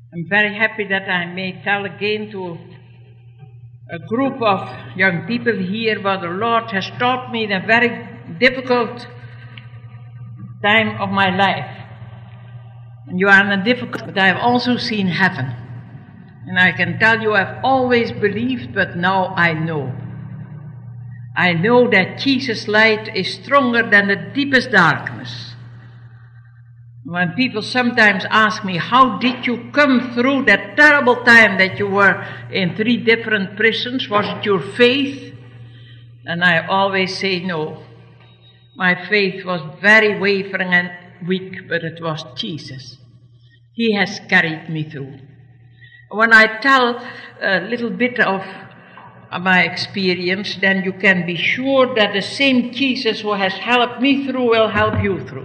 I'm very happy that I may tell again to a group of young people here what the Lord has taught me in a very difficult time of my life. And you are in a difficult, but I have also seen heaven. And I can tell you I've always believed, but now I know. I know that Jesus' light is stronger than the deepest darkness. When people sometimes ask me, how did you come through that terrible time that you were in 3 different prisons? Was it your faith? And I always say no. My faith was very wavering and weak, but it was Jesus. He has carried me through. When I tell a little bit of my experience, then you can be sure that the same Jesus who has helped me through will help you through.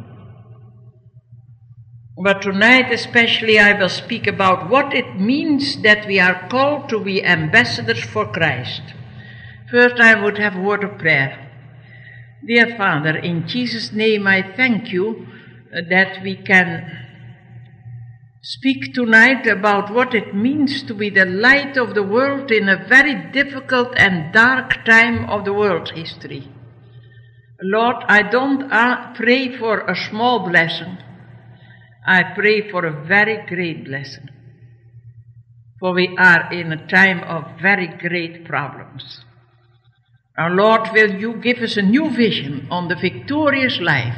But tonight especially I will speak about what it means that we are called to be ambassadors for Christ. First I would have a word of prayer. Dear Father, in Jesus' name I thank you that we can speak tonight about what it means to be the light of the world in a very difficult and dark time of the world's history. Lord, I don't pray for a small blessing. I pray for a very great blessing. For we are in a time of very great problems. Our Lord, will you give us a new vision on the victorious life?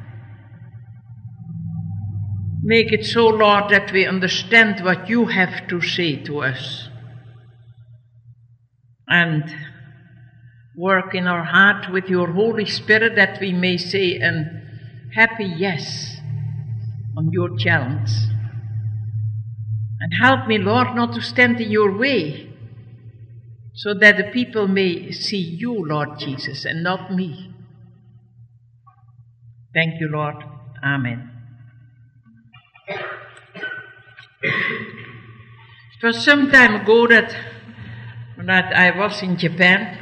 Make it so, Lord, that we understand what you have to say to us. And work in our heart with your Holy Spirit that we may say a happy yes on your challenge. And help me, Lord, not to stand in your way, so that the people may see you, Lord Jesus, and not me. Thank you, Lord. Amen. It was some time ago that I was in Japan,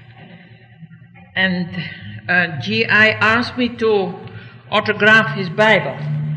and a GI asked me to autograph his Bible.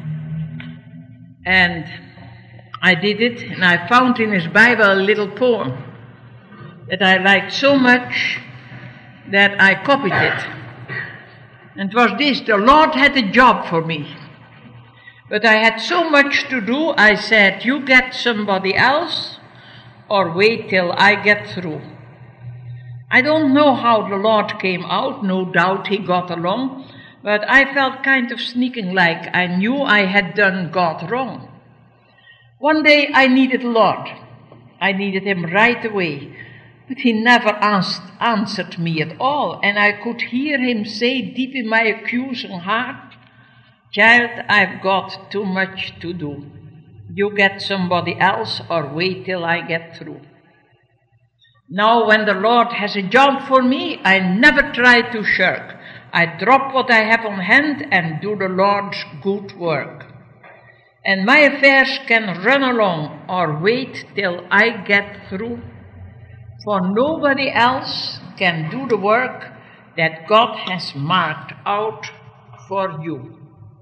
And I did it, and I found in his Bible a little poem that I liked so much that I copied it. And it was this: the Lord had a job for me, but I had so much to do, I said, you get somebody else, or wait till I get through. I don't know how the Lord came out, no doubt he got along, but I felt kind of sneaking, like I knew I had done God wrong. One day I needed the Lord. I needed him right away. But he never answered me at all. And I could hear him say deep in my accusing heart, child, I've got too much to do. You get somebody else or wait till I get through. Now when the Lord has a job for me, I never try to shirk. I drop what I have on hand and do the Lord's good work. And my affairs can run along or wait till I get through. For nobody else can do the work that God has marked out for you.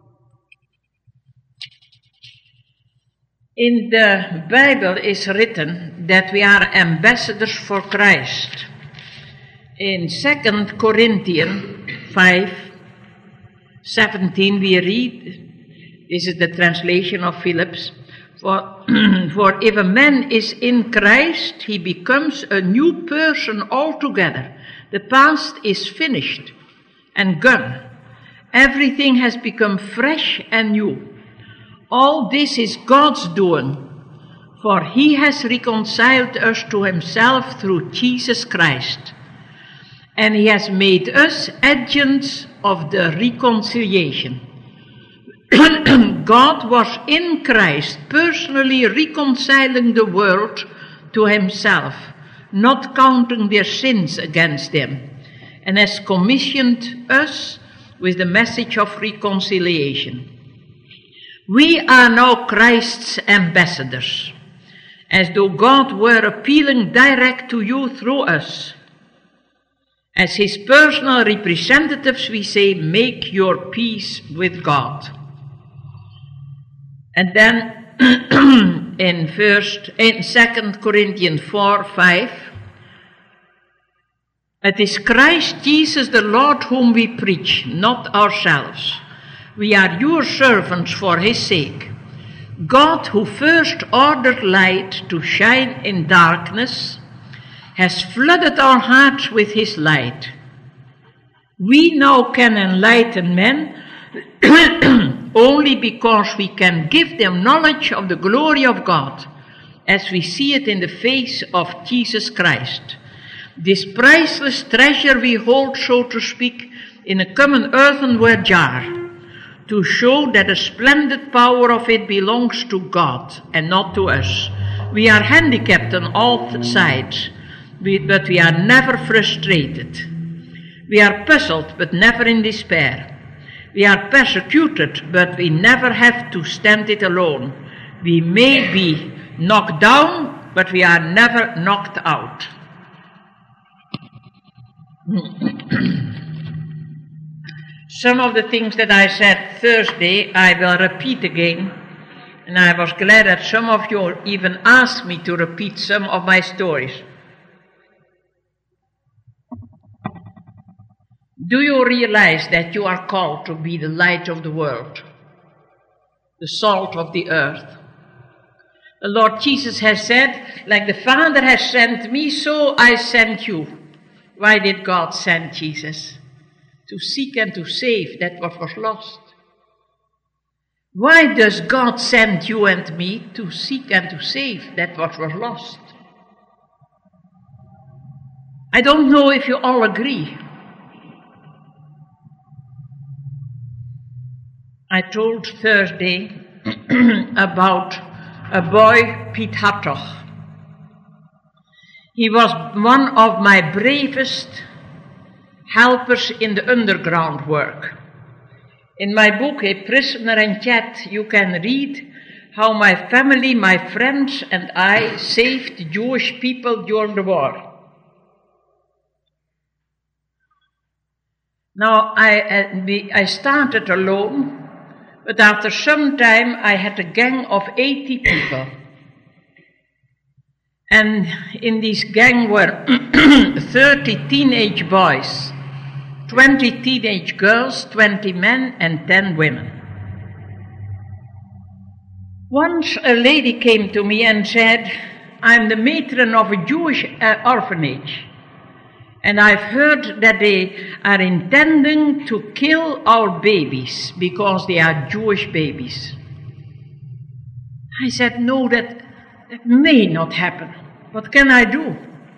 In the Bible is written that we are ambassadors for Christ. In 2 Corinthians 5:17 we read, this is the translation of Phillips, for if a man is in Christ, he becomes a new person altogether. The past is finished and gone. Everything has become fresh and new. All this is God's doing, for he has reconciled us to himself through Jesus Christ. And he has made us agents of the reconciliation. God was in Christ personally reconciling the world to himself, not counting their sins against them, and has commissioned us with the message of reconciliation. We are now Christ's ambassadors, as though God were appealing direct to you through us. As his personal representatives, we say, make your peace with God. And then in 2 Corinthians 4:5. It is Christ Jesus the Lord whom we preach, not ourselves. We are your servants for his sake. God, who first ordered light to shine in darkness, has flooded our hearts with his light. We now can enlighten men only because we can give them knowledge of the glory of God, as we see it in the face of Jesus Christ. This priceless treasure we hold, so to speak, in a common earthenware jar, to show that the splendid power of it belongs to God and not to us. We are handicapped on all sides, but we are never frustrated. We are puzzled, but never in despair. We are persecuted, but we never have to stand it alone. We may be knocked down, but we are never knocked out. Some of the things that I said Thursday, I will repeat again. And I was glad that some of you even asked me to repeat some of my stories. Do you realize that you are called to be the light of the world, the salt of the earth? The Lord Jesus has said, like the Father has sent me, so I sent you. Why did God send Jesus? To seek and to save that what was lost. Why does God send you and me? To seek and to save that what was lost. I don't know if you all agree. I told Thursday about a boy, Piet Hartog. He was one of my bravest helpers in the underground work. In my book, A Prisoner and Yet, you can read how my family, my friends, and I saved Jewish people during the war. Now, I started alone, but after some time I had a gang of 80 people. And in this gang were 30 teenage boys, 20 teenage girls, 20 men, and 10 women. Once a lady came to me and said, I'm the matron of a Jewish orphanage, and I've heard that they are intending to kill our babies because they are Jewish babies. I said, no, that may not happen. What can I do?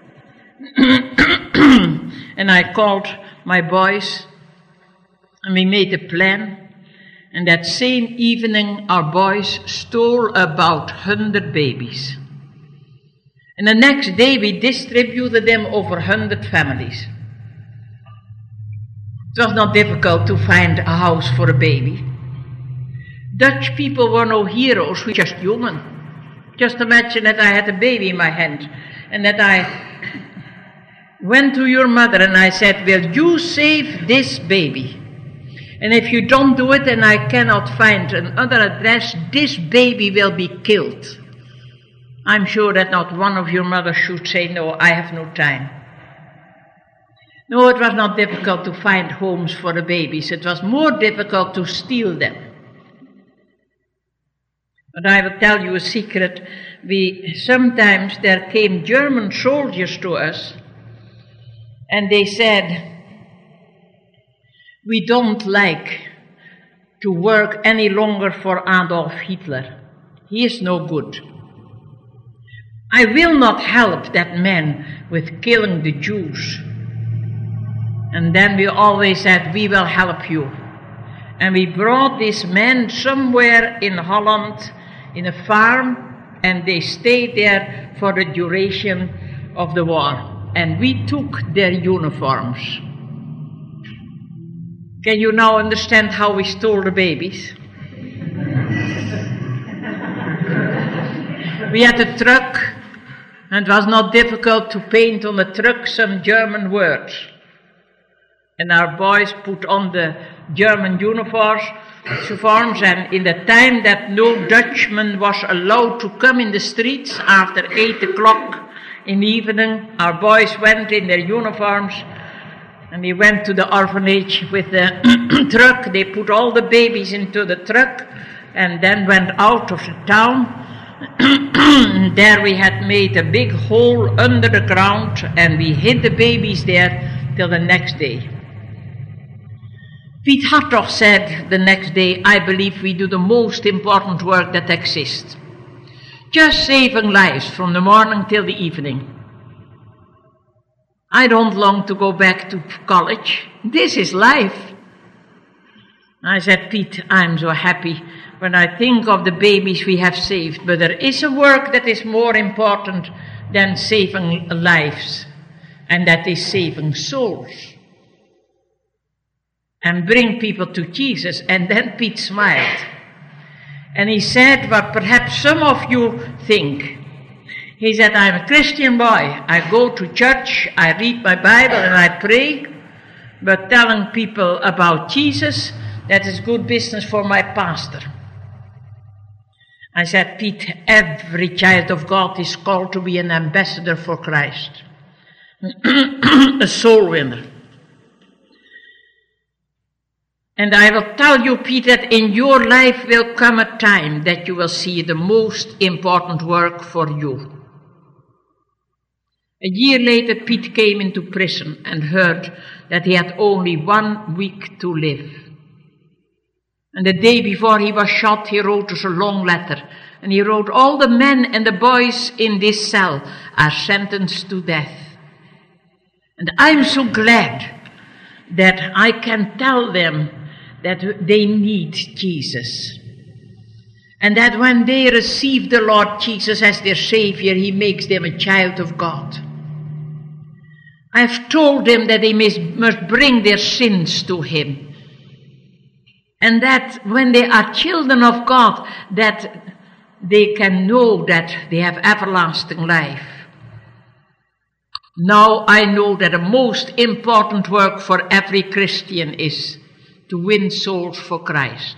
And I called my boys, and we made a plan. And that same evening, our boys stole about 100 babies. And the next day, we distributed them over 100 families. It was not difficult to find a house for a baby. Dutch people were no heroes, we were just human. Just imagine that I had a baby in my hand, and that I went to your mother and I said, will you save this baby? And if you don't do it and I cannot find another address, this baby will be killed. I'm sure that not one of your mothers should say, no, I have no time. No, it was not difficult to find homes for the babies. It was more difficult to steal them. But I will tell you a secret. Sometimes there came German soldiers to us, and they said, we don't like to work any longer for Adolf Hitler. He is no good. I will not help that man with killing the Jews. And then we always said, we will help you. And we brought this man somewhere in Holland, in a farm, and they stayed there for the duration of the war. And we took their uniforms. Can you now understand how we stole the babies? We had a truck, and it was not difficult to paint on the truck some German words. And our boys put on the German uniforms, farms, and in the time that no Dutchman was allowed to come in the streets after 8 o'clock in the evening, our boys went in their uniforms and they went to the orphanage with the truck. They put all the babies into the truck and then went out of the town. There we had made a big hole under the ground and we hid the babies there till the next day. Piet Hartog said the next day, I believe we do the most important work that exists. Just saving lives from the morning till the evening. I don't long to go back to college. This is life. I said, Piet, I'm so happy when I think of the babies we have saved, but there is a work that is more important than saving lives, and that is saving souls. And bring people to Jesus. And then Piet smiled. And he said what perhaps some of you think. He said, I'm a Christian boy. I go to church, I read my Bible and I pray. But telling people about Jesus, that is good business for my pastor. I said, Piet, every child of God is called to be an ambassador for Christ. A soul winner. And I will tell you, Piet, that in your life will come a time that you will see the most important work for you. A year later, Piet came into prison and heard that he had only 1 week to live. And the day before he was shot, he wrote us a long letter. And he wrote, all the men and the boys in this cell are sentenced to death. And I'm so glad that I can tell them that they need Jesus. And that when they receive the Lord Jesus as their Savior, He makes them a child of God. I've told them that they must bring their sins to Him. And that when they are children of God, that they can know that they have everlasting life. Now I know that the most important work for every Christian is to win souls for Christ.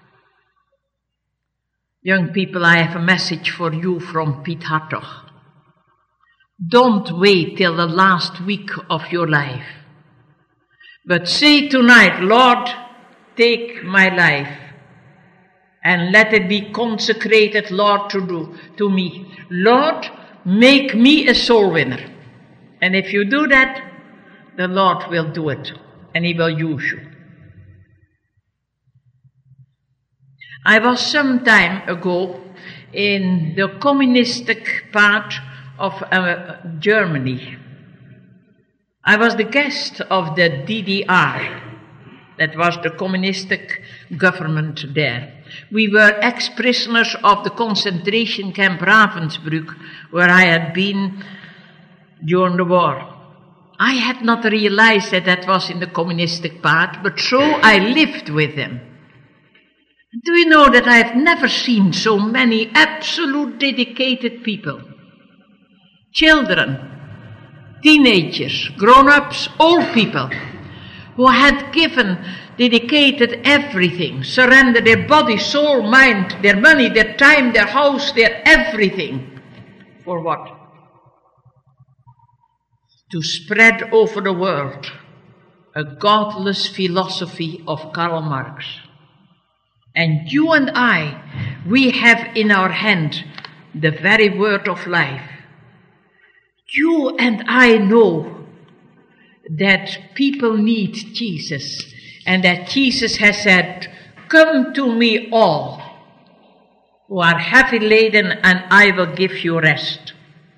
Young people, I have a message for you from Piet Hartog. Don't wait till the last week of your life, but say tonight, Lord, take my life and let it be consecrated, Lord, to me. Lord, make me a soul winner. And if you do that, the Lord will do it and He will use you. I was some time ago in the communistic part of Germany. I was the guest of the DDR. That was the communistic government there. We were ex-prisoners of the concentration camp Ravensbrück, where I had been during the war. I had not realized that that was in the communistic part, but so I lived with them. Do you know that I have never seen so many absolute dedicated people? Children, teenagers, grown-ups, old people, who had dedicated everything, surrendered their body, soul, mind, their money, their time, their house, their everything. For what? To spread over the world a godless philosophy of Karl Marx. And you and I, we have in our hand the very word of life. You and I know that people need Jesus, and that Jesus has said, come to me all who are heavy laden, and I will give you rest.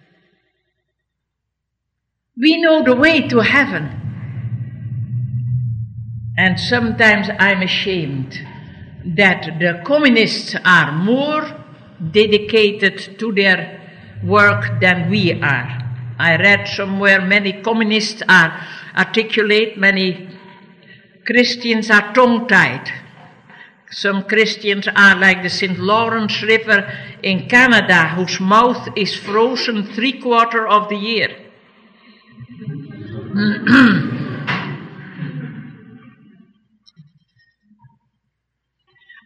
We know the way to heaven. And sometimes I'm ashamed that the communists are more dedicated to their work than we are. I read somewhere many communists are articulate, many Christians are tongue-tied. Some Christians are like the St. Lawrence River in Canada, whose mouth is frozen 3/4 of the year.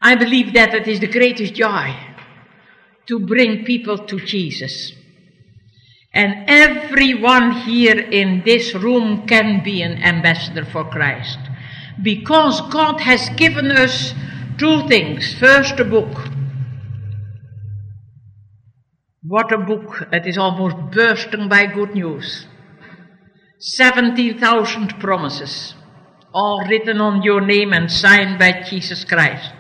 I believe that it is the greatest joy to bring people to Jesus. And everyone here in this room can be an ambassador for Christ. Because God has given us two things. First, a book. What a book. It is almost bursting by good news. 70,000 promises, all written on your name and signed by Jesus Christ.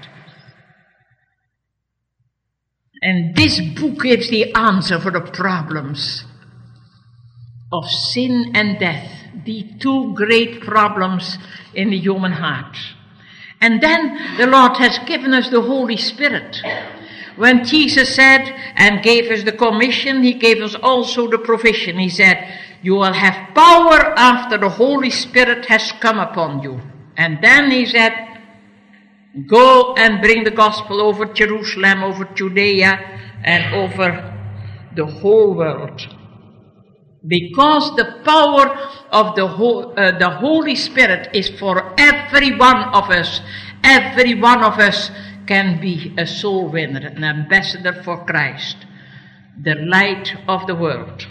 And this book gives the answer for the problems of sin and death, the two great problems in the human heart. And then the Lord has given us the Holy Spirit. When Jesus said and gave us the commission, he gave us also the provision. He said, you will have power after the Holy Spirit has come upon you. And then he said, go and bring the gospel over Jerusalem, over Judea, and over the whole world. Because the power of the Holy Spirit is for every one of us. Every one of us can be a soul winner, an ambassador for Christ, the light of the world.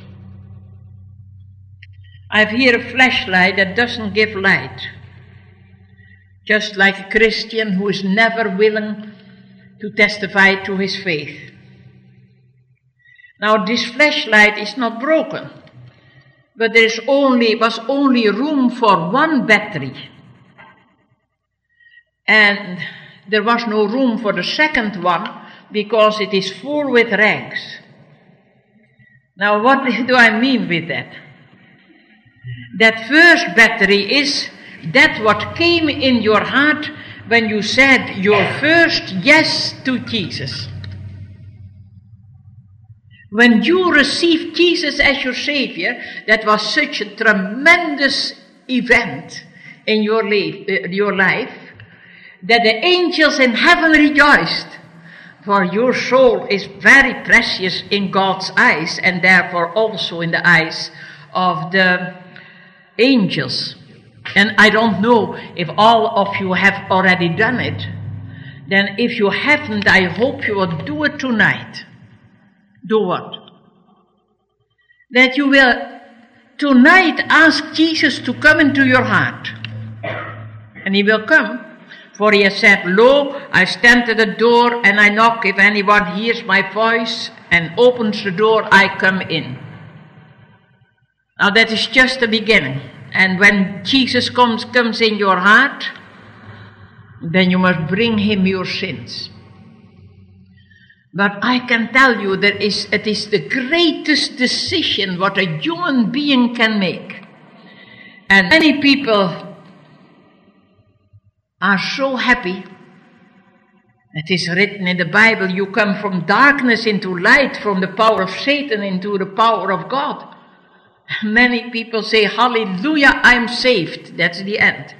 I have here a flashlight that doesn't give light. Just like a Christian who is never willing to testify to his faith. Now this flashlight is not broken, but there was only room for one battery. And there was no room for the second one because it is full with rags. Now what do I mean with that? That first battery is that what came in your heart when you said your first yes to Jesus. When you received Jesus as your Savior, that was such a tremendous event in your life that the angels in heaven rejoiced. For your soul is very precious in God's eyes and therefore also in the eyes of the angels. And I don't know if all of you have already done it. Then if you haven't, I hope you will do it tonight. Do what? That you will tonight ask Jesus to come into your heart. And he will come. For he has said, lo, I stand at the door and I knock. If anyone hears my voice and opens the door, I come in. Now that is just the beginning. And when Jesus comes in your heart, then you must bring him your sins. But I can tell you it is the greatest decision what a human being can make. And many people are so happy. It is written in the Bible, you come from darkness into light, from the power of Satan into the power of God. Many people say, hallelujah, I'm saved. That's the end.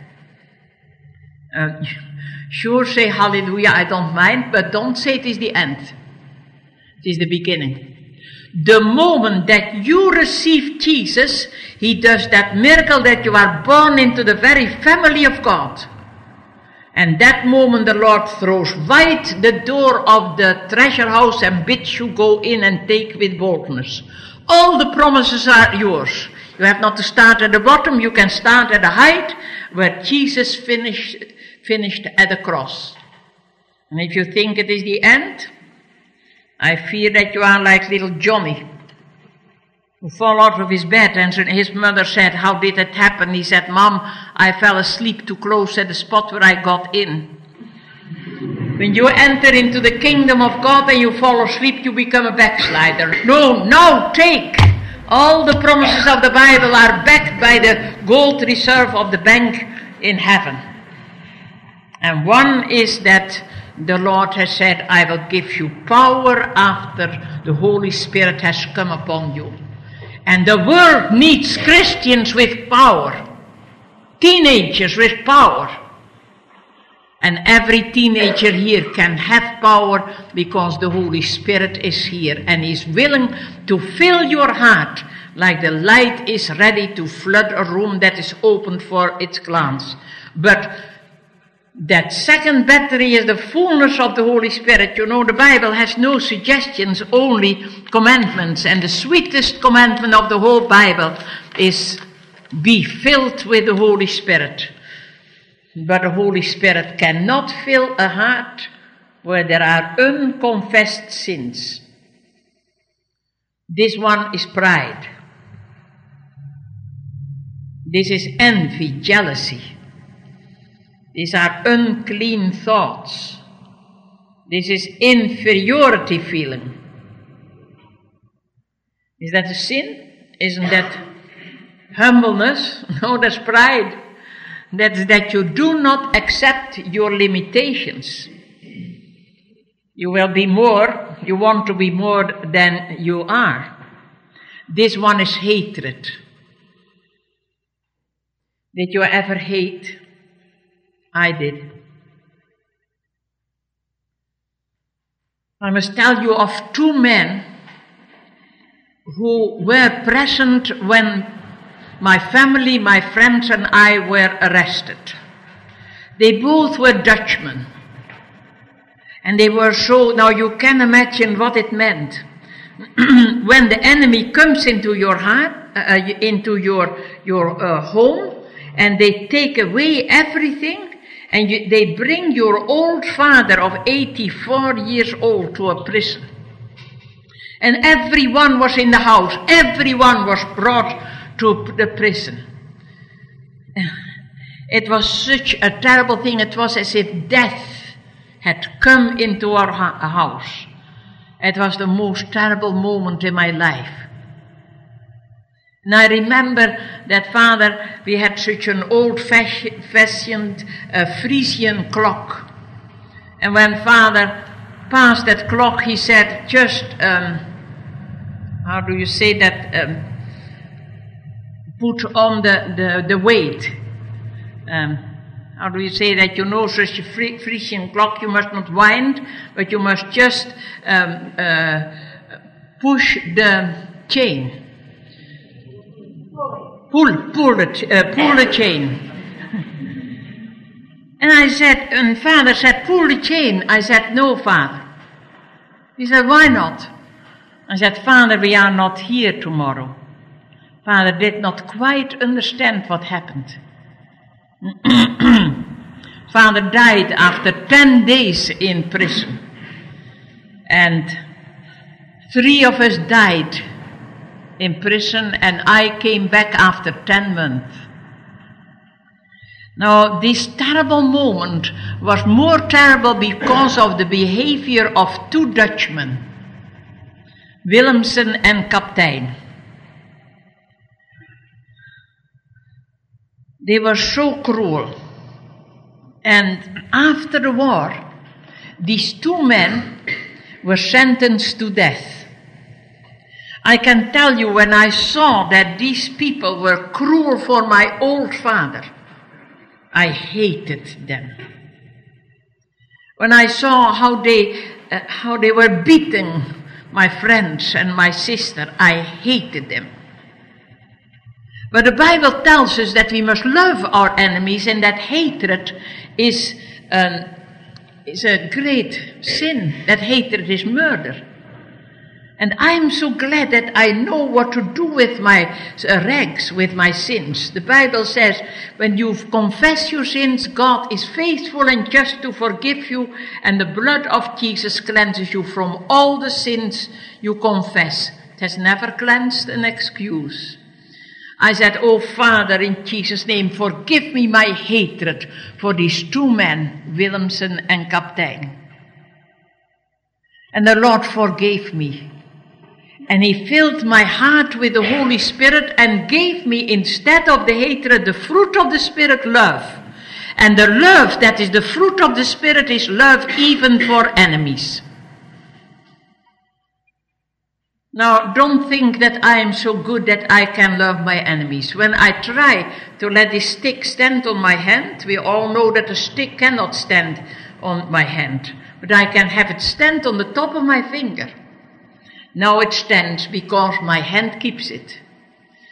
Sure, say hallelujah, I don't mind, but don't say it is the end. It is the beginning. The moment that you receive Jesus, he does that miracle that you are born into the very family of God. And that moment the Lord throws wide the door of the treasure house and bids you go in and take with boldness. All the promises are yours. You have not to start at the bottom, you can start at the height where Jesus finished at the cross. And if you think it is the end, I fear that you are like little Johnny, who fell out of his bed, and his mother said, how did it happen? He said, Mom, I fell asleep too close at the spot where I got in. When you enter into the kingdom of God and you fall asleep, you become a backslider. No, take. All the promises of the Bible are backed by the gold reserve of the bank in heaven. And one is that the Lord has said, I will give you power after the Holy Spirit has come upon you. And the world needs Christians with power, teenagers with power. And every teenager here can have power because the Holy Spirit is here and is willing to fill your heart like the light is ready to flood a room that is open for its glance. But That second battery is the fullness of the Holy Spirit. You know, the Bible has no suggestions, only commandments. And the sweetest commandment of the whole Bible is be filled with the Holy Spirit. But the Holy Spirit cannot fill a heart where there are unconfessed sins. This one is pride. This is envy, jealousy. These are unclean thoughts. This is inferiority feeling. Is that a sin? Isn't that humbleness? No, that's pride. That's that you do not accept your limitations. You will be more, you want to be more than you are. This one is hatred. Did you ever hate? I did. I must tell you of two men who were present when my family, my friends, and I were arrested. They both were Dutchmen. And they were so, now you can imagine what it meant. When the enemy comes into your heart, into your home, and they take away everything, and they bring your old father of 84 years old to a prison. And everyone was in the house. Everyone was brought to the prison. It was such a terrible thing. It was as if death had come into our house. It was the most terrible moment in my life. And I remember that, Father, we had such an old-fashioned Frisian clock. And when Father passed that clock, he said, just, how do you say that, put on the weight. How do you say that? You know, such a Frisian clock, you must not wind, but you must just push the chain. Pull the chain. And Father said, pull the chain. I said, no, Father. He said, why not? I said, Father, we are not here tomorrow. Father did not quite understand what happened. Father died after 10 days in prison. And 3 of us died in prison, and I came back after 10 months. Now, this terrible moment was more terrible because of the behavior of 2 Dutchmen, Willemsen and Kaptein. They were so cruel. And after the war, these 2 men were sentenced to death. I can tell you, when I saw that these people were cruel for my old father, I hated them. When I saw how they were beating my friends and my sister, I hated them. But the Bible tells us that we must love our enemies, and that hatred is a great sin. That hatred is murder. And I am so glad that I know what to do with my rags, with my sins. The Bible says, when you confess your sins, God is faithful and just to forgive you, and the blood of Jesus cleanses you from all the sins you confess. It has never cleansed an excuse. I said, oh Father, in Jesus' name, forgive me my hatred for these 2 men, Willemsen and Kaptein. And the Lord forgave me. And He filled my heart with the Holy Spirit and gave me, instead of the hatred, the fruit of the Spirit, love. And the love that is the fruit of the Spirit is love even for enemies. Now, don't think that I am so good that I can love my enemies. When I try to let this stick stand on my hand, we all know that a stick cannot stand on my hand. But I can have it stand on the top of my finger. Now it stands because my hand keeps it.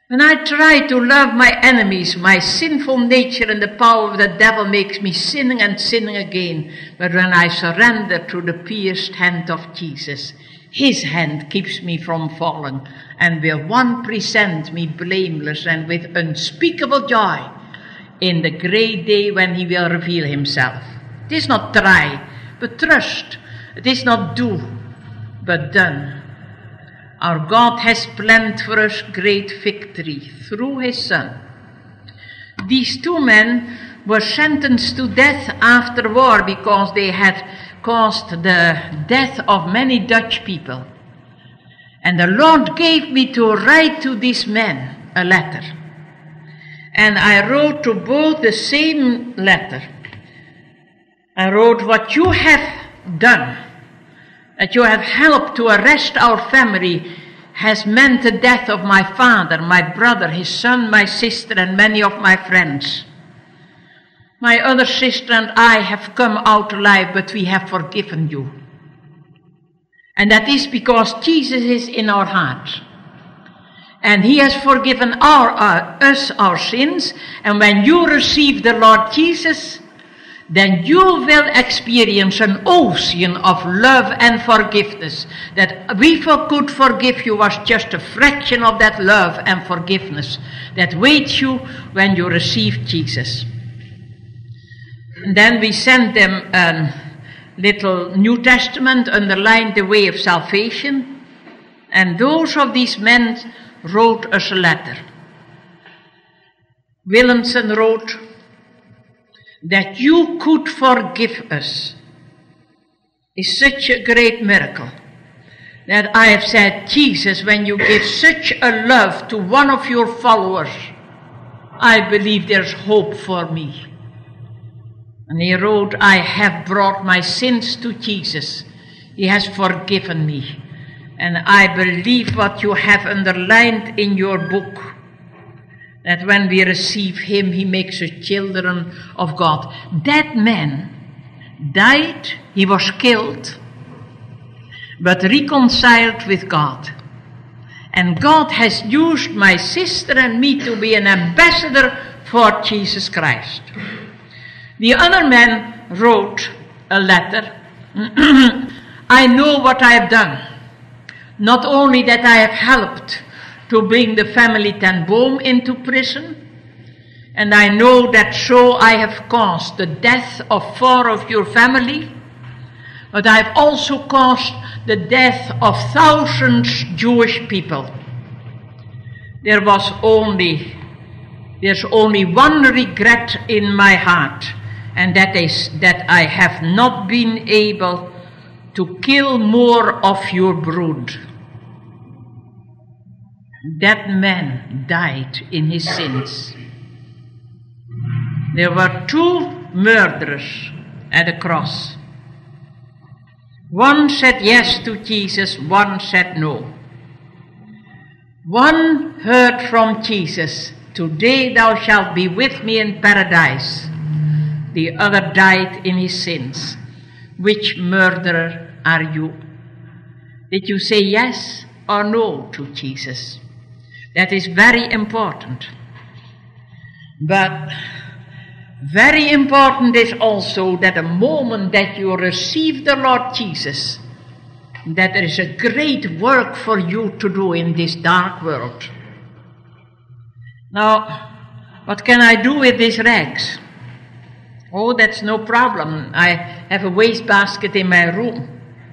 When I try to love my enemies, my sinful nature and the power of the devil makes me sinning and sinning again. But when I surrender to the pierced hand of Jesus, his hand keeps me from falling and will present me blameless and with unspeakable joy in the great day when he will reveal himself. It is not try, but trust. It is not do, but done. Our God has planned for us great victory through his Son. These two men were sentenced to death after war because they had caused the death of many Dutch people. And the Lord gave me to write to these men a letter. And I wrote to both the same letter. I wrote, what you have done, that you have helped to arrest our family, has meant the death of my father, my brother, his son, my sister, and many of my friends. My other sister and I have come out alive, but we have forgiven you. And that is because Jesus is in our hearts. And he has forgiven us our sins. And when you receive the Lord Jesus, then you will experience an ocean of love and forgiveness. That we could forgive you was just a fraction of that love and forgiveness that waits you when you receive Jesus. And then we sent them a little New Testament underlined the way of salvation. And those of these men wrote us a letter. Willemsen wrote, that you could forgive us is such a great miracle that I have said, Jesus, when you give such a love to one of your followers, I believe there's hope for me. And he wrote, I have brought my sins to Jesus. He has forgiven me. And I believe what you have underlined in your book, that when we receive him, he makes us children of God. That man died, he was killed, but reconciled with God. And God has used my sister and me to be an ambassador for Jesus Christ. The other man wrote a letter. I know what I have done. Not only that I have helped to bring the family Ten Boom into prison, and I know that so I have caused the death of 4 of your family, but I have also caused the death of thousands Jewish people. There's only one regret in my heart, and that is that I have not been able to kill more of your brood. That man died in his sins. There were 2 murderers at the cross. One said yes to Jesus, one said no. One heard from Jesus, today thou shalt be with me in paradise. The other died in his sins. Which murderer are you? Did you say yes or no to Jesus? That is very important. But very important is also that the moment that you receive the Lord Jesus, that there is a great work for you to do in this dark world. Now, what can I do with these rags? Oh, that's no problem. I have a wastebasket in my room.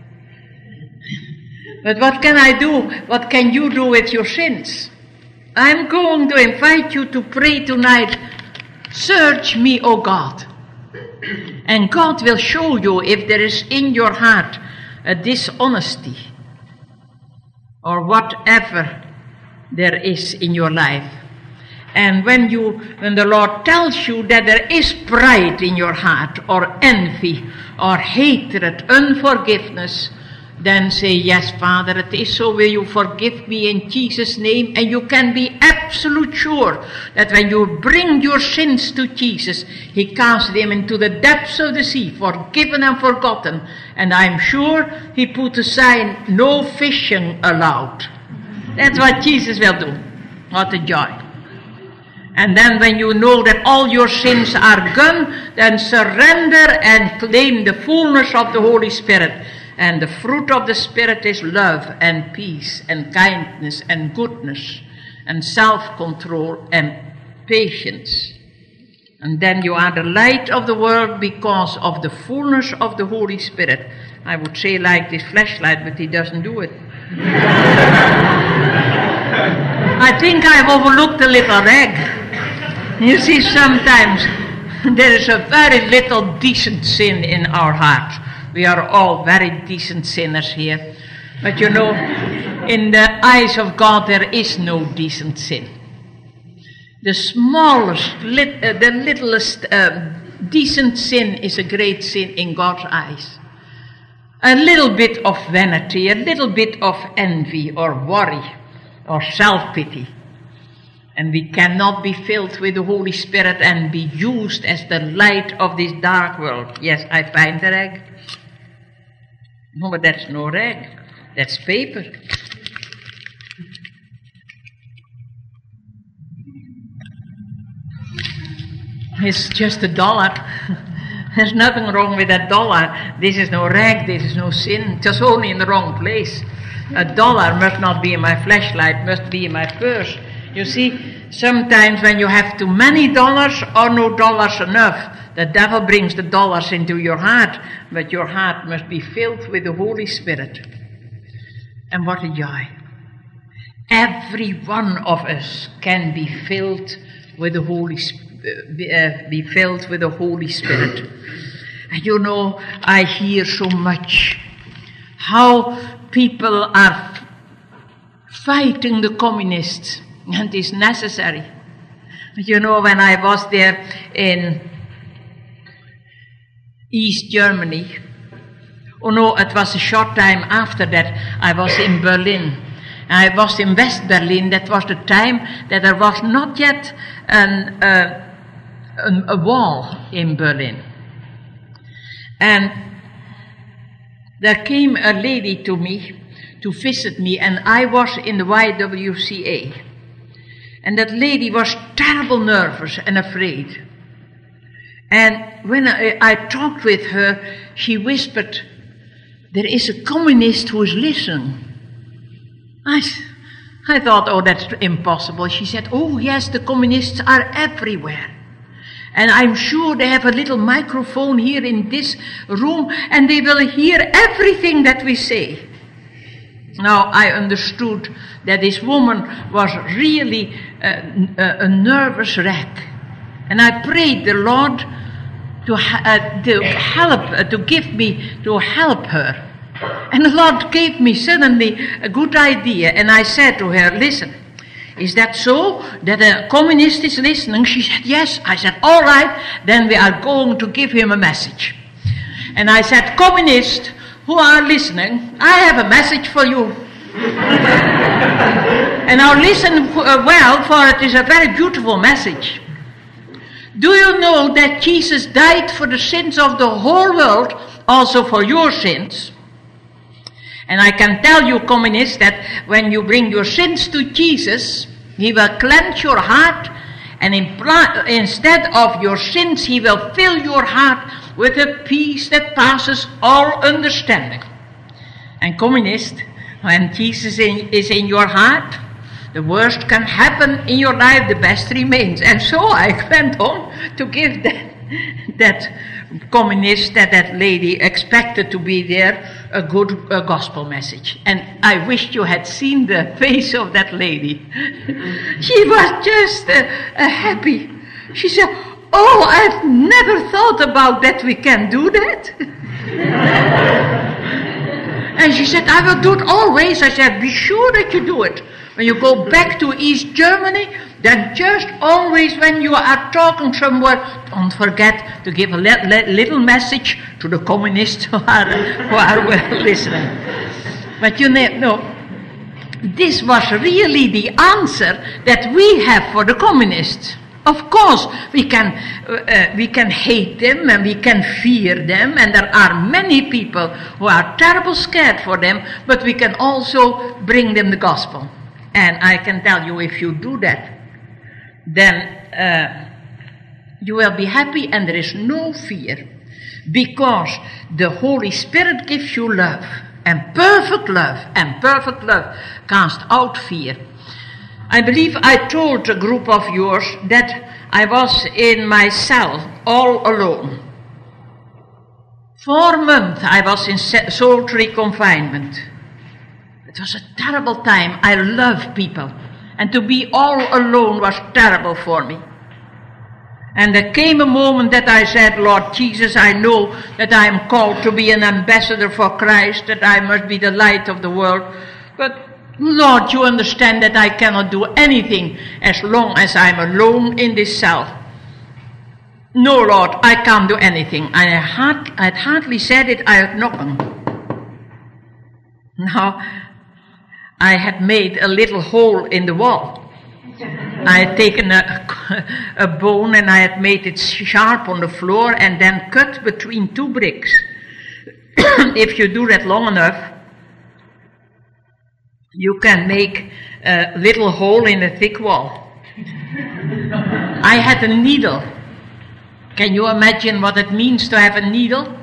But what can I do? What can you do with your sins? I'm going to invite you to pray tonight. Search me, O God. And God will show you if there is in your heart a dishonesty or whatever there is in your life. And when the Lord tells you that there is pride in your heart or envy or hatred, unforgiveness, then say, yes, Father, it is so. Will you forgive me in Jesus' name? And you can be absolute sure that when you bring your sins to Jesus, he casts them into the depths of the sea, forgiven and forgotten. And I'm sure he put a sign, no fishing allowed. That's what Jesus will do. What a joy. And then when you know that all your sins are gone, then surrender and claim the fullness of the Holy Spirit. And the fruit of the Spirit is love and peace and kindness and goodness and self-control and patience. And then you are the light of the world because of the fullness of the Holy Spirit. I would say like this flashlight, but he doesn't do it. I think I've overlooked a little rag. You see, sometimes there is a very little decent sin in our hearts. We are all very decent sinners here. But you know, in the eyes of God there is no decent sin. The smallest, the littlest decent sin is a great sin in God's eyes. A little bit of vanity, a little bit of envy or worry or self-pity. And we cannot be filled with the Holy Spirit and be used as the light of this dark world. Yes, I find the rag. No, but that's no rag. That's paper. It's just $1. There's nothing wrong with $1. This is no rag, this is no sin. Just only in the wrong place. $1 must not be in my flashlight, must be in my purse. You see, sometimes when you have too many dollars or no dollars enough, the devil brings the dollars into your heart, but your heart must be filled with the Holy Spirit. And what a joy. Every one of us can be filled with the Holy Spirit. Be filled with the Holy Spirit. And you know, I hear so much how people are fighting the communists, and it's necessary. You know, when I was there in East Germany, oh no, it was a short time after that, I was in Berlin. I was in West Berlin. That was the time that there was not yet a wall in Berlin. And there came a lady to me to visit me, and I was in the YWCA. And that lady was terrible nervous and afraid. And when I talked with her, she whispered, "There is a communist who is listening." I thought, oh, that's impossible. She said, "Oh, yes, the communists are everywhere. And I'm sure they have a little microphone here in this room, and they will hear everything that we say." Now, I understood that this woman was really a nervous wreck. And I prayed the Lord to help her. And the Lord gave me suddenly a good idea. And I said to her, "Listen, is that so, that a communist is listening?" She said, "Yes." I said, "All right, then we are going to give him a message." And I said, "Communists who are listening, I have a message for you." And now listen well, for it is a very beautiful message. Do you know that Jesus died for the sins of the whole world, also for your sins? And I can tell you, communists, that when you bring your sins to Jesus, he will cleanse your heart, and instead of your sins, he will fill your heart with a peace that passes all understanding. And communist, when Jesus is in your heart, the worst can happen in your life, the best remains. And so I went on to give that communist, that lady expected to be there, a good gospel message. And I wished you had seen the face of that lady. She was just happy. She said, "Oh, I've never thought about that we can do that." And she said, "I will do it always." I said, "Be sure that you do it. When you go back to East Germany, then just always when you are talking somewhere, don't forget to give a little message to the communists who are well listening." But you know, this was really the answer that we have for the communists. Of course, we can hate them and we can fear them, and there are many people who are terribly scared for them, but we can also bring them the gospel. And I can tell you, if you do that, then you will be happy and there is no fear. Because the Holy Spirit gives you love. And perfect love casts out fear. I believe I told a group of yours that I was in my cell all alone. 4 months I was in solitary confinement. It was a terrible time. I love people. And to be all alone was terrible for me. And there came a moment that I said, Lord Jesus, I know that I am called to be an ambassador for Christ, that I must be the light of the world. But Lord, you understand that I cannot do anything as long as I'm alone in this cell. No, Lord, I can't do anything. I had hardly said it, I had knocking. Now, I had made a little hole in the wall. I had taken a bone and I had made it sharp on the floor and then cut between 2 bricks. If you do that long enough, you can make a little hole in a thick wall. I had a needle. Can you imagine what it means to have a needle?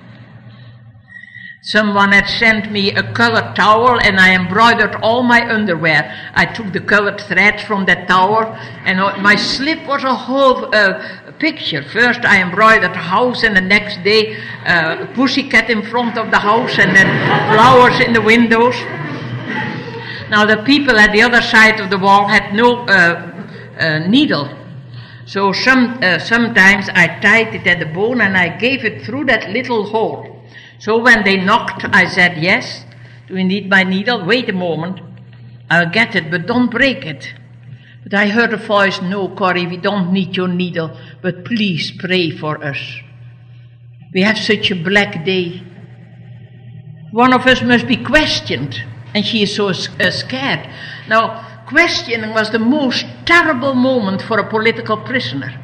Someone had sent me a colored towel and I embroidered all my underwear. I took the colored thread from that towel and my slip was a whole picture. First I embroidered a house and the next day a pussycat in front of the house and then flowers in the windows. Now the people at the other side of the wall had no needle. So sometimes I tied it at the bone and I gave it through that little hole. So when they knocked, I said, yes, do you need my needle? Wait a moment, I'll get it, but don't break it. But I heard a voice, no, Corrie, we don't need your needle, but please pray for us. We have such a black day. One of us must be questioned, and she is so scared. Now, questioning was the most terrible moment for a political prisoner.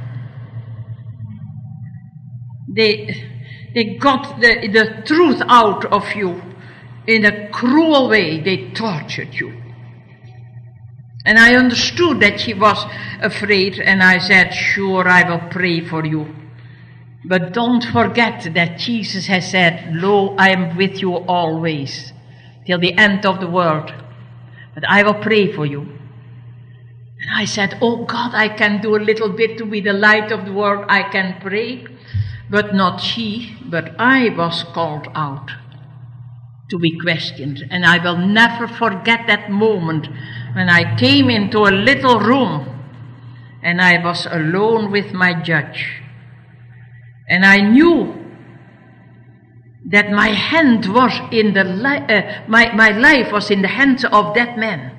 They got the truth out of you in a cruel way. They tortured you. And I understood that she was afraid, and I said, sure, I will pray for you. But don't forget that Jesus has said, lo, I am with you always, till the end of the world. But I will pray for you. And I said, oh God, I can do a little bit to be the light of the world. I can pray. But not she, but I was called out to be questioned. And I will never forget that moment when I came into a little room and I was alone with my judge. And I knew that my hand was in the my life was in the hands of that man.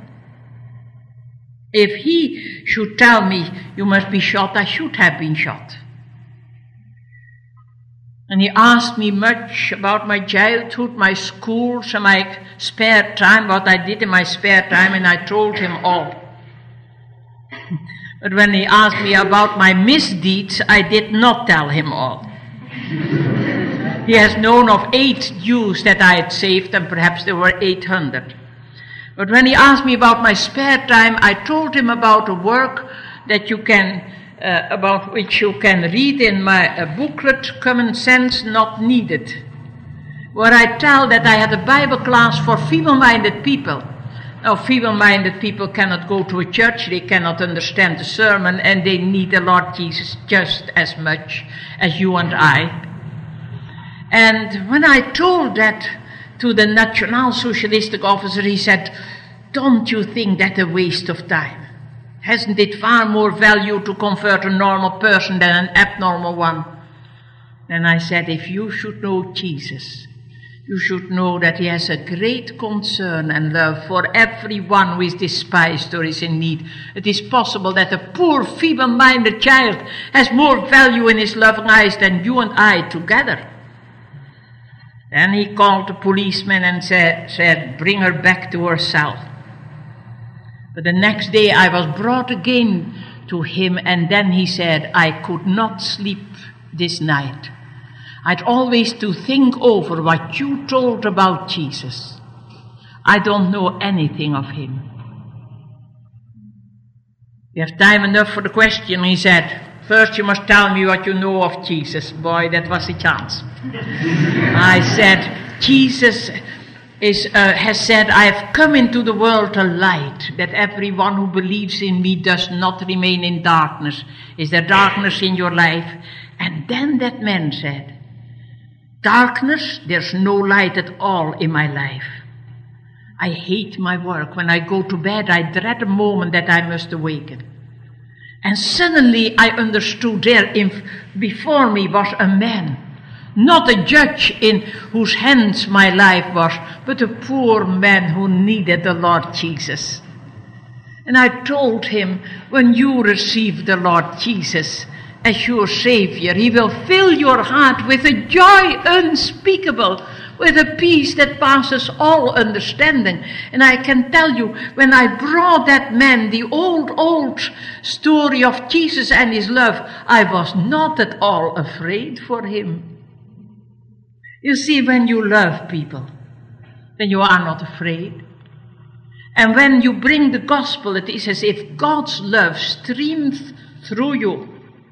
If he should tell me, you must be shot, I should have been shot. And he asked me much about my childhood, my schools, and my spare time, what I did in my spare time, and I told him all. But when he asked me about my misdeeds, I did not tell him all. He has known of 8 Jews that I had saved, and perhaps there were 800. But when he asked me about my spare time, I told him about a work that you can about which you can read in my booklet, Common Sense Not Needed, where I tell that I had a Bible class for feeble-minded people. Now, feeble-minded people cannot go to a church, they cannot understand the sermon, and they need the Lord Jesus just as much as you and I. And when I told that to the National Socialistic officer, he said, don't you think that a waste of time? Hasn't it far more value to convert a normal person than an abnormal one? And I said, if you should know Jesus, you should know that he has a great concern and love for everyone who is despised or is in need. It is possible that a poor, feeble-minded child has more value in his loving eyes than you and I together. Then he called the policeman and said, bring her back to her cell. But the next day I was brought again to him, and then he said, I could not sleep this night. I'd always to think over what you told about Jesus. I don't know anything of him. We have time enough for the question, he said. First you must tell me what you know of Jesus. Boy, that was a chance. I said, Jesus has said, I have come into the world a light, that everyone who believes in me does not remain in darkness. Is there darkness in your life? And then that man said, darkness, there's no light at all in my life. I hate my work. When I go to bed, I dread the moment that I must awaken. And suddenly I understood before me was a man, not a judge in whose hands my life was, but a poor man who needed the Lord Jesus. And I told him, when you receive the Lord Jesus as your Savior, He will fill your heart with a joy unspeakable, with a peace that passes all understanding. And I can tell you, when I brought that man the old story of Jesus and His love, I was not at all afraid for him. You see, when you love people, then you are not afraid. And when you bring the gospel, it is as if God's love streams through you.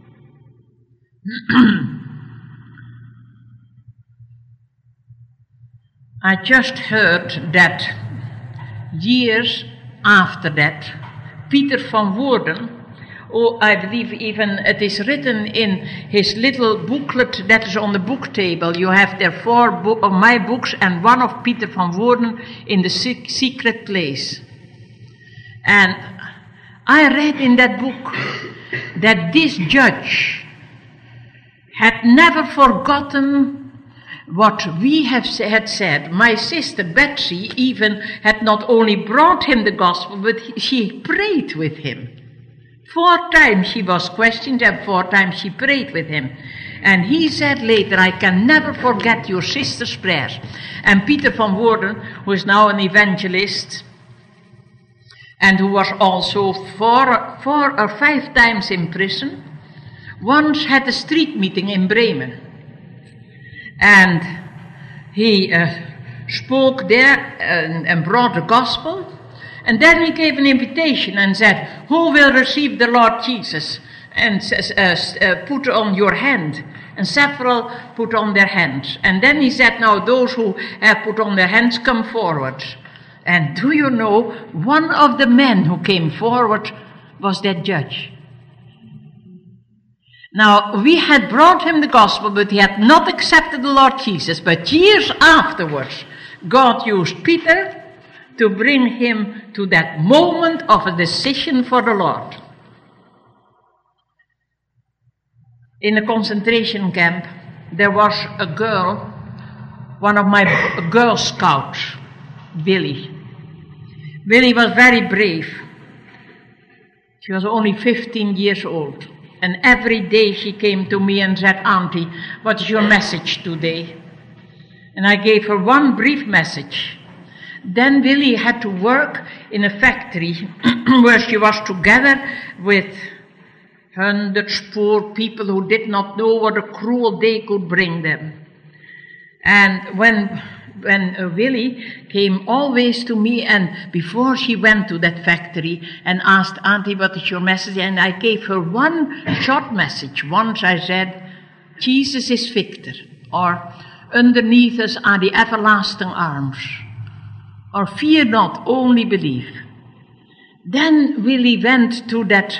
I just heard that years after that, Peter van Woerden, I believe even it is written in his little booklet that is on the book table. You have there 4 of my books and one of Peter van Woerden in the secret place. And I read in that book that this judge had never forgotten what we had said. My sister Betsy even had not only brought him the gospel, but she prayed with him. 4 times she was questioned and 4 times she prayed with him. And he said later, I can never forget your sister's prayers. And Peter van Woerden, who is now an evangelist, and who was also 4 or 5 times in prison, once had a street meeting in Bremen. And he spoke there and brought the gospel. And then he gave an invitation and said, who will receive the Lord Jesus? And put on your hand. And several put on their hands. And then he said, now those who have put on their hands, come forward. And do you know, one of the men who came forward was that judge. Now, we had brought him the gospel, but he had not accepted the Lord Jesus. But years afterwards, God used Peter to bring him to that moment of a decision for the Lord. In a concentration camp, there was a girl, one of my Girl Scouts, Billy. Billy was very brave. She was only 15 years old. And every day she came to me and said, Auntie, what is your message today? And I gave her one brief message. Then Willie had to work in a factory where she was together with hundreds of poor people who did not know what a cruel day could bring them. And when Willie came always to me, and before she went to that factory and asked, Auntie, what is your message? And I gave her one short message. Once I said, Jesus is victor, or underneath us are the everlasting arms. Or fear not, only believe. Then Willie went to that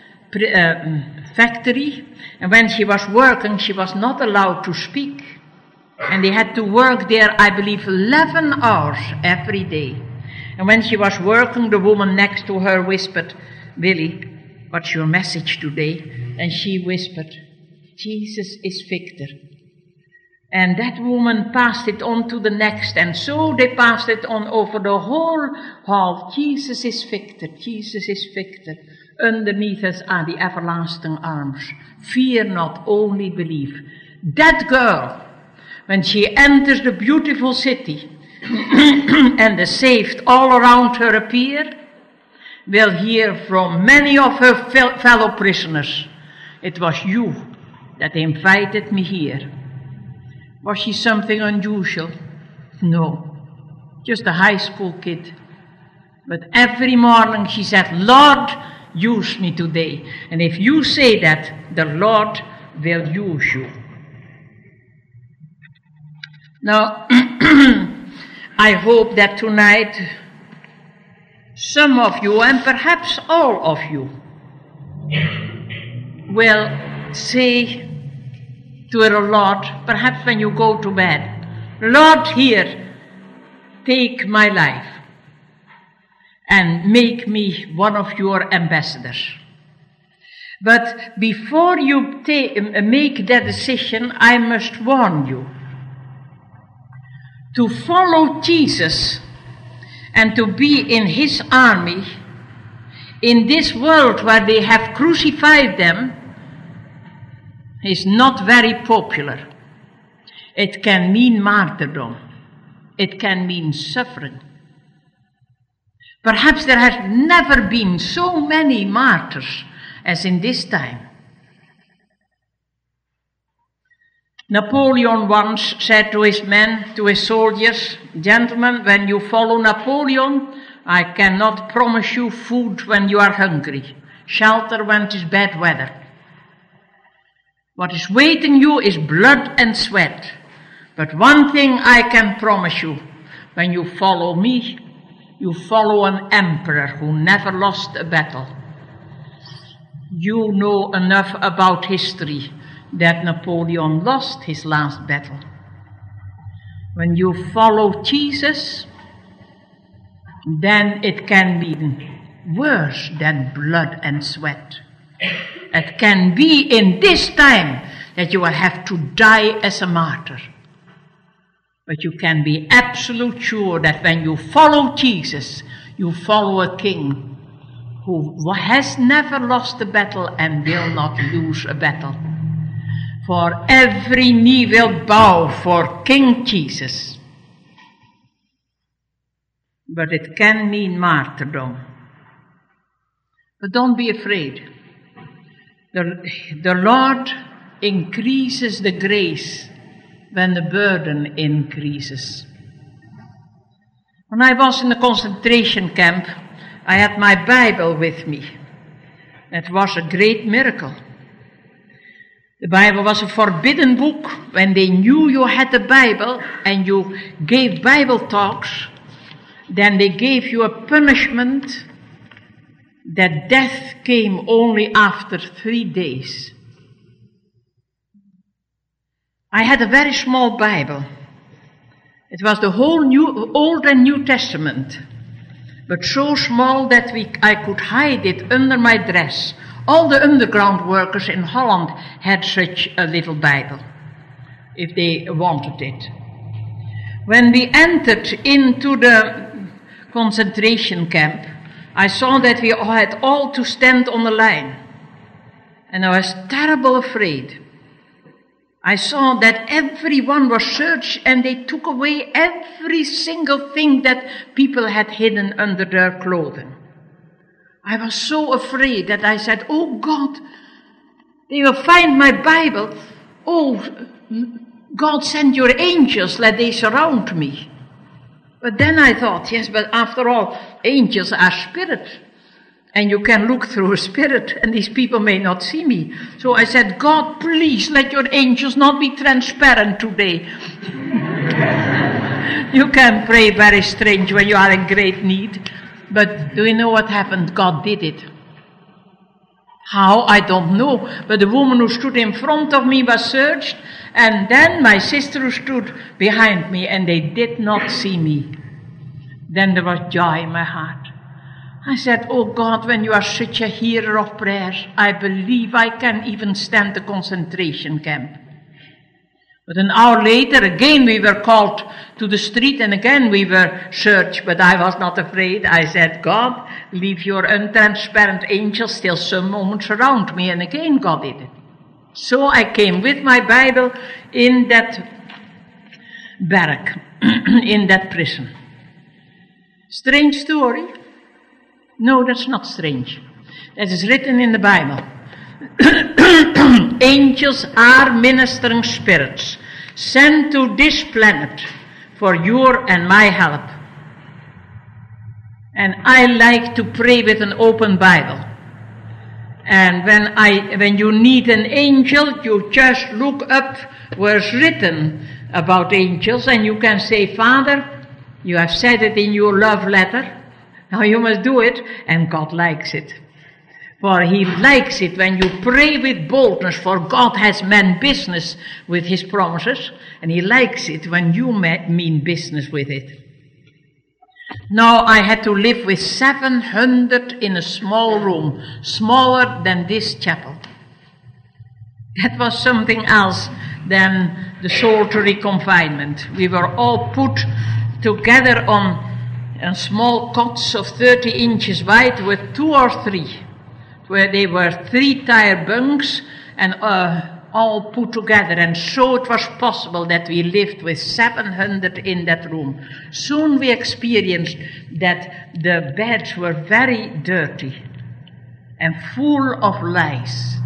factory, and when she was working, she was not allowed to speak. And they had to work there, I believe, 11 hours every day. And when she was working, the woman next to her whispered, Willie, what's your message today? And she whispered, Jesus is victor. And that woman passed it on to the next, and so they passed it on over the whole hall. Jesus is victor, Jesus is victor. Underneath us are the everlasting arms. Fear not, only believe. That girl, when she enters the beautiful city, and the saved all around her appear, will hear from many of her fellow prisoners, it was you that invited me here. Was she something unusual? No, just a high school kid. But every morning she said, Lord, use me today. And if you say that, the Lord will use you. Now, I hope that tonight some of you, and perhaps all of you, will say to the Lord, perhaps when you go to bed, Lord, here, take my life and make me one of your ambassadors. But before you make that decision, I must warn you. To follow Jesus and to be in his army in this world where they have crucified them is not very popular. It can mean martyrdom. It can mean suffering. Perhaps there has never been so many martyrs as in this time. Napoleon once said to his men, to his soldiers, gentlemen, when you follow Napoleon, I cannot promise you food when you are hungry, shelter when it is bad weather. What is waiting you is blood and sweat. But one thing I can promise you, when you follow me, you follow an emperor who never lost a battle. You know enough about history that Napoleon lost his last battle. When you follow Jesus, then it can be worse than blood and sweat. It can be in this time that you will have to die as a martyr. But you can be absolute sure that when you follow Jesus, you follow a king who has never lost a battle and will not lose a battle. For every knee will bow for King Jesus. But it can mean martyrdom. But don't be afraid. The Lord increases the grace when the burden increases. When I was in the concentration camp, I had my Bible with me. It was a great miracle. The Bible was a forbidden book. When they knew you had the Bible and you gave Bible talks, then they gave you a punishment that death came only after 3 days. I had a very small Bible. It was the whole Old and New Testament, but so small that I could hide it under my dress. All the underground workers in Holland had such a little Bible, if they wanted it. When we entered into the concentration camp, I saw that we had all to stand on the line, and I was terribly afraid. I saw that everyone was searched and they took away every single thing that people had hidden under their clothing. I was so afraid that I said, oh God, they will find my Bible. Oh, God, send your angels, let they surround me. But then I thought, yes, but after all, angels are spirits. And you can look through a spirit, and these people may not see me. So I said, God, please let your angels not be transparent today. You can pray very strange when you are in great need. But do you know what happened? God did it. How? I don't know. But the woman who stood in front of me was searched, and then my sister who stood behind me, and they did not see me. Then there was joy in my heart. I said, oh God, when you are such a hearer of prayers, I believe I can even stand the concentration camp. But an hour later, again we were called to the street, and again we were searched, but I was not afraid. I said, God, leave your untransparent angels till some moment surround me, and again God did it. So I came with my Bible in that barrack, in that prison. Strange story? No, that's not strange. That is written in the Bible. Angels are ministering spirits sent to this planet for your and my help. And I like to pray with an open Bible. And when you need an angel, you just look up what's written about angels, and you can say, Father, you have said it in your love letter, now you must do it, and God likes it. For He likes it when you pray with boldness, for God has meant business with His promises, and He likes it when you mean business with it. Now I had to live with 700 in a small room, smaller than this chapel. That was something else than the solitary confinement. We were all put together on small cots of 30 inches wide with 2 or 3, where they were 3-tier bunks and all put together, and so it was possible that we lived with 700 in that room. Soon we experienced that the beds were very dirty and full of lice.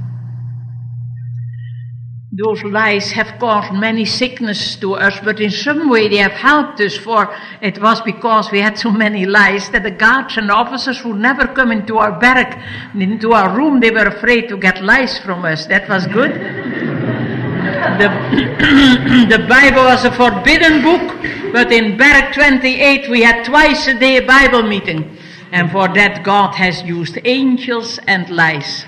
Those lice have caused many sickness to us, but in some way they have helped us, for it was because we had so many lice that the guards and officers would never come into our barrack, into our room. They were afraid to get lice from us. That was good. The Bible was a forbidden book, but in Barrack 28 we had twice a day a Bible meeting. And for that God has used angels and lice.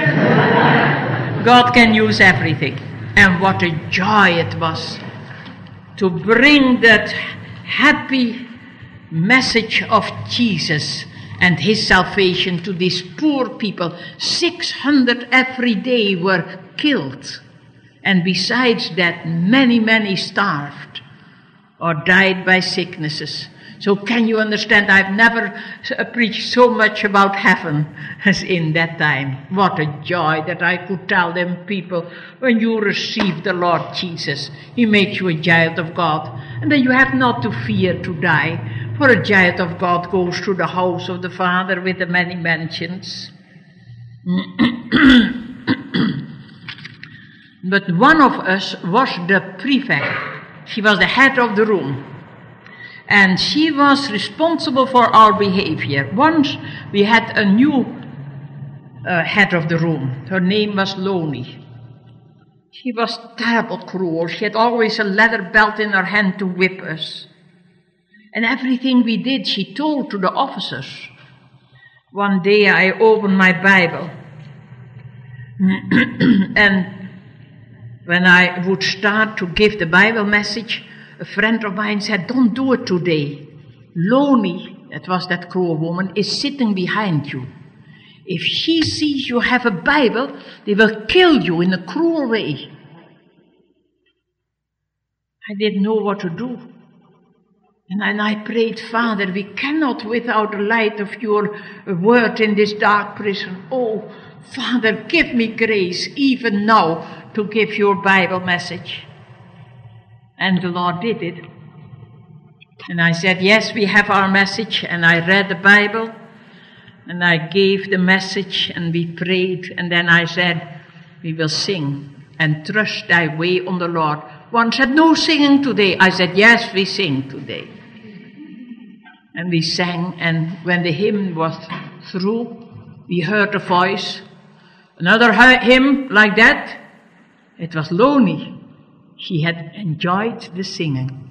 God can use everything. And what a joy it was to bring that happy message of Jesus and His salvation to these poor people. 600 every day were killed. And besides that, many starved or died by sicknesses. So can you understand, I've never preached so much about heaven as in that time. What a joy that I could tell them, people, when you receive the Lord Jesus, He makes you a child of God. And then you have not to fear to die, for a child of God goes to the house of the Father with the many mansions. But one of us was the prefect. She was the head of the room. And she was responsible for our behavior. Once we had a new head of the room. Her name was Loni. She was terrible cruel. She had always a leather belt in her hand to whip us. And everything we did, she told to the officers. One day I opened my Bible. And when I would start to give the Bible message, a friend of mine said, don't do it today. Loni, that was that cruel woman, is sitting behind you. If she sees you have a Bible, they will kill you in a cruel way. I didn't know what to do. And I prayed, Father, we cannot without the light of your word in this dark prison. Oh, Father, give me grace even now to give your Bible message. And the Lord did it. And I said, yes, we have our message. And I read the Bible. And I gave the message and we prayed. And then I said, we will sing and trust thy way on the Lord. One said, no singing today. I said, yes, we sing today. And we sang. And when the hymn was through, we heard a voice. Another hymn like that. It was Loni. She had enjoyed the singing.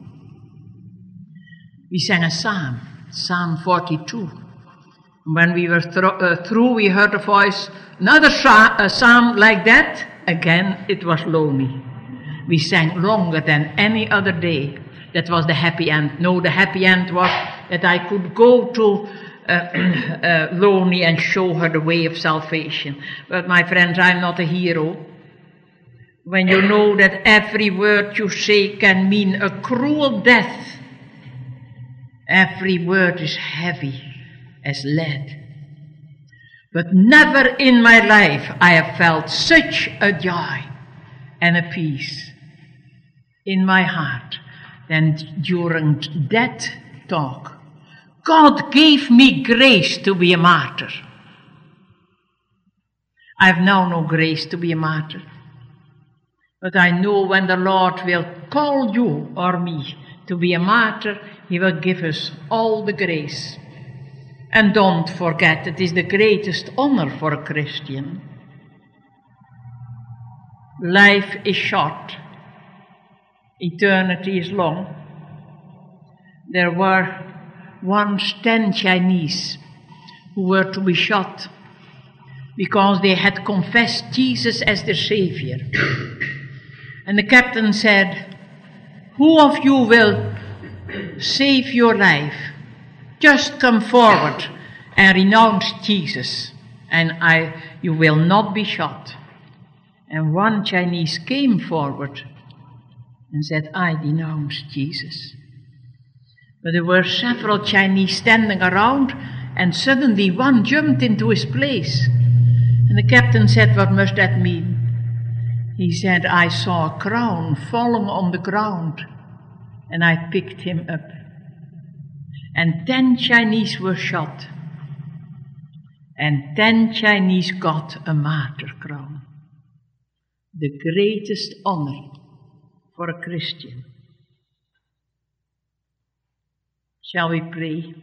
We sang a psalm, Psalm 42. When we were through, we heard a voice, another psalm like that. Again, it was Loni. We sang longer than any other day. That was the happy end. No, the happy end was that I could go to Loni and show her the way of salvation. But my friends, I'm not a hero. When you know that every word you say can mean a cruel death, every word is heavy as lead. But never in my life I have felt such a joy and a peace in my heart than during that talk. God gave me grace to be a martyr. I have now no grace to be a martyr. But I know when the Lord will call you or me to be a martyr, He will give us all the grace. And don't forget, it is the greatest honor for a Christian Life is short. Eternity is long. There were once 10 Chinese who were to be shot because they had confessed Jesus as their Savior. And the captain said, "Who of you will save your life? Just come forward and renounce Jesus, and you will not be shot." And one Chinese came forward and said, "I denounce Jesus." But there were several Chinese standing around, and suddenly one jumped into his place. And the captain said, "What must that mean?" He said, "I saw a crown falling on the ground, and I picked him up." And 10 Chinese were shot, and 10 Chinese got a martyr crown. The greatest honor for a Christian. Shall we pray?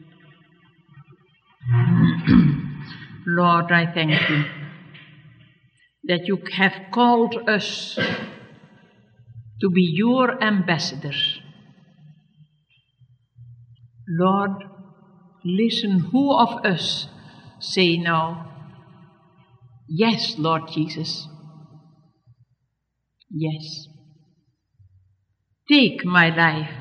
Lord, I thank you that you have called us to be your ambassadors. Lord, listen, who of us say now, "Yes, Lord Jesus, yes. Take my life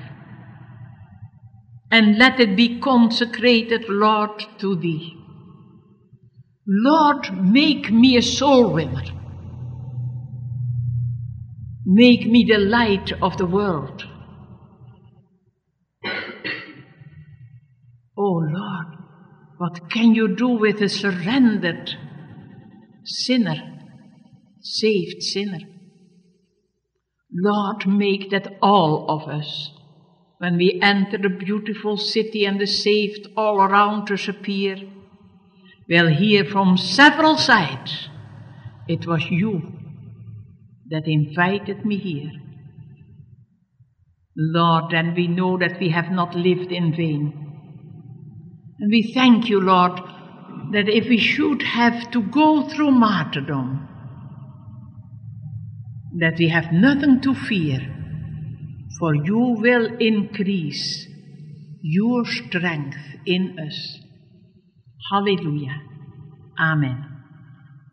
and let it be consecrated, Lord, to thee. Lord, make me a soul winner. Make me the light of the world. Oh Lord, what can you do with a surrendered sinner, saved sinner? Lord, make that all of us, when we enter the beautiful city and the saved all around us appear, will hear from several sides, "It was you that invited me here." Lord, and we know that we have not lived in vain. And we thank you, Lord, that if we should have to go through martyrdom, that we have nothing to fear, for you will increase your strength in us. Hallelujah. Amen.